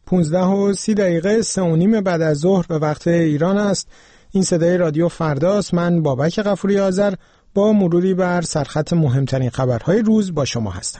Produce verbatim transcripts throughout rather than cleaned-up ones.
پونزده و سی دقیقه سه و نیم بعد از ظهر به وقت ایران است. این صدای رادیو فرداست. من بابک غفوری آذر با مروری بر سرخط مهمترین خبرهای روز با شما هستم.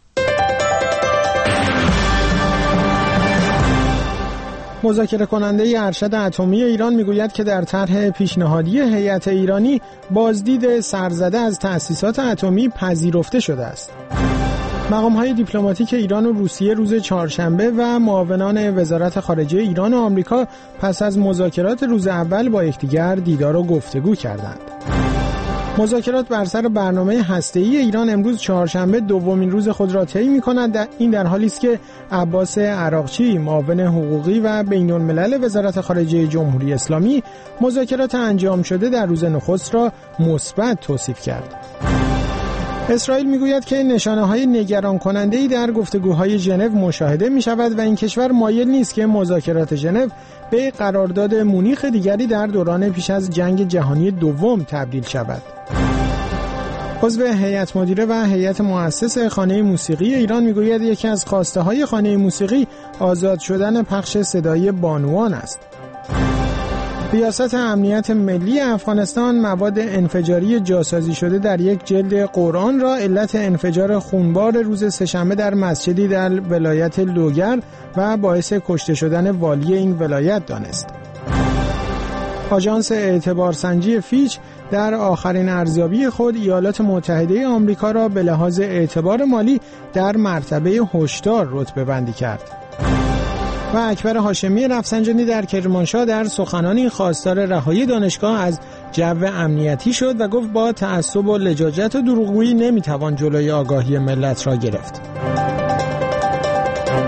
مذاکره کننده ارشد اتمی ایران میگوید که در طرح پیشنهادی هیئت ایرانی بازدید سرزده از تأسیسات اتمی پذیرفته شده است. مقام‌های دیپلماتیک ایران و روسیه روز چهارشنبه و معاونان وزارت خارجه ایران و آمریکا پس از مذاکرات روز اول با یکدیگر دیدار و گفتگو کردند. مذاکرات بر سر برنامه هسته‌ای ایران امروز چهارشنبه دومین روز خود را طی می‌کند. این در حالی است که عباس عراقچی، معاون حقوقی و بین‌الملل وزارت خارجه جمهوری اسلامی، مذاکرات انجام شده در روز نخست را مثبت توصیف کرد. اسرائیل میگوید که نشانه‌های نگران کننده‌ای در گفتگوهای ژنو مشاهده می‌شود و این کشور مایل نیست که مذاکرات ژنو به قرارداد مونیخ دیگری در دوران پیش از جنگ جهانی دوم تبدیل شود. عضو هیئت مدیره و هیئت مؤسس خانه موسیقی ایران میگوید یکی از خواسته‌های خانه موسیقی آزاد شدن پخش صدایی بانوان است. ریاست امنیت ملی افغانستان مواد انفجاری جاسازی شده در یک جلد قرآن را علت انفجار خونبار روز سه‌شنبه در مسجدی در ولایت لوگر و باعث کشته شدن والی این ولایت دانست. آژانس اعتبارسنجی فیچ در آخرین ارزیابی خود ایالات متحده آمریکا را به لحاظ اعتبار مالی در مرتبه هشدار رتبه بندی کرد. و اکبر هاشمی رفسنجانی در کرمانشاه در سخنانی خواستار رهایی دانشگاه از جو امنیتی شد و گفت با تعصب و لجاجت و دروغگویی نمیتوان جلوی آگاهی ملت را گرفت.